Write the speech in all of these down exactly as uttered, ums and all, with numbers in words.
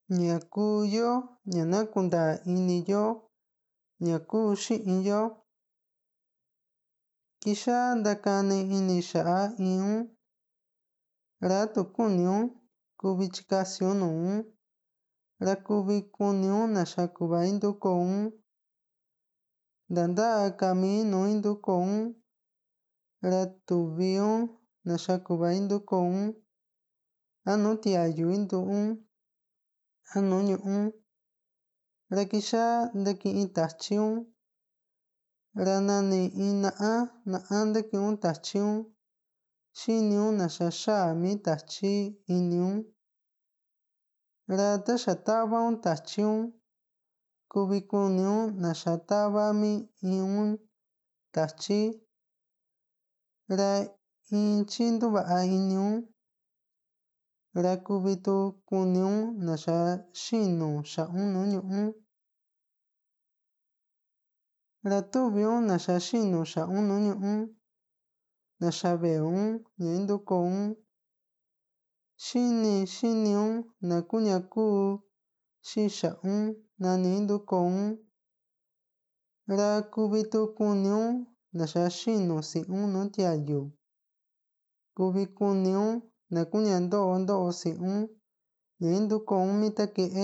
ña kuu yo ña na kuntaa ini yo ña kuu xi'in yo, kixaa ntakani ini xa'a in un ra atu kuni un kuvi tyikasi un nuu ra kuvi kuni un naxa ku'va intuko un nta ntaa kami nùù intuko un ra tuvi un naxa ku'va intuko un a nùù tiayu intuu un a nùù ñu'ú ra kixaa ntaki'in tatyi un ra nani in na'a na'a ntaki'in un tatyi un xini un naxa xaa mi tatyi ini un ra taxa tava un tatyi un kuvi kuni un naxa tava mi in un tatyi ra intyi ntuva'a ini un ra kuvi tu kuni un naxa xinu xa'un nùù ñu'ú ra tuvi un naxa xinu xa'un nùù ñu'ú naxa vee un ña intuko un xini xini un naku ña kuu xii xa'un nani intuko un ra kuvi tu kuni un naxa xinu si'un nùù tiayu kuvi kuni un naku ña ntoo ntoo si'un ña intuko un mi takie'e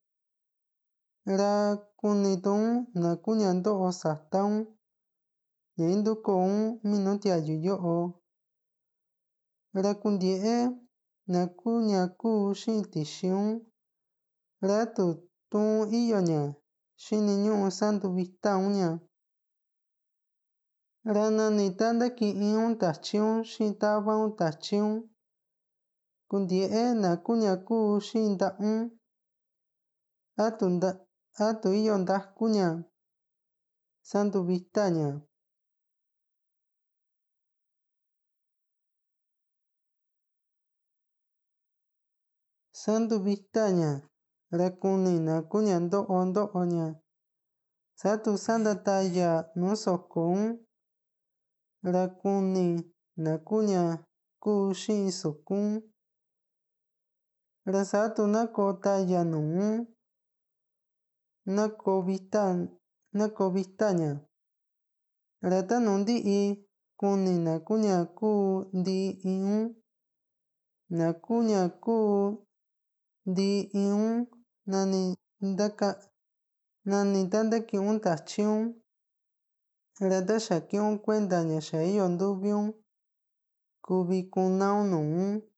ra kuni tu un naku ña ntoo sata un ña intuko un mi nùù tiayu yo'o ra kuntie'e naku ña kuu xi'in tixi un ra atu tuun iyo ña xini ñu'u santu vita un ña ra nani ta ntaki'in un tatyi un xi'in tava un tatyi un kuntie'e naku ña kuu xi'in nta'un atu nta atu iyo ntaku ña santu vita ña. Santu vita ña ra kuni naku ña nto'o nto'o ña satu santataya nùù soko un ra kuni naku ña kuu xi'in sukun ra satu na koo taya nuu na koo vita na koo vita ña ra tanu ntii kuni naku ña kuu ntii in un naku ña kuu ntii in un nani ntaka nani ta ntaki'in un tatyi un ra taxa kii'n un kuenta ña xa iyo ntuvi un kuvi kuna un nuu